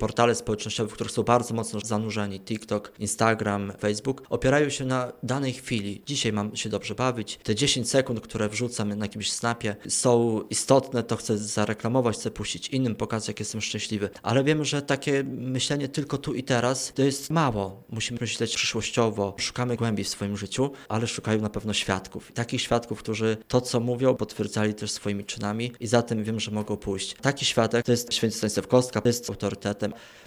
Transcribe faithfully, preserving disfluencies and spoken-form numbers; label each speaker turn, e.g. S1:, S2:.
S1: portale społecznościowe, w których są bardzo mocno zanurzeni, TikTok, Instagram, Facebook, opierają się na danej chwili. Dzisiaj mam się dobrze bawić. Te dziesięć sekund, które wrzucam na jakimś snapie, są istotne, to chcę zareklamować, chcę puścić innym, pokazać, jak jestem szczęśliwy. Ale wiem, że takie myślenie tylko tu i teraz to jest mało. Musimy myśleć przyszłościowo. Szukamy głębi w swoim życiu, ale szukają na pewno świadków. Takich świadków, którzy to, co mówią, potwierdzali też swoimi czynami i za tym wiem, że mogą pójść. Taki świadek to jest święty Stanisław Kostka, to jest autorytetem.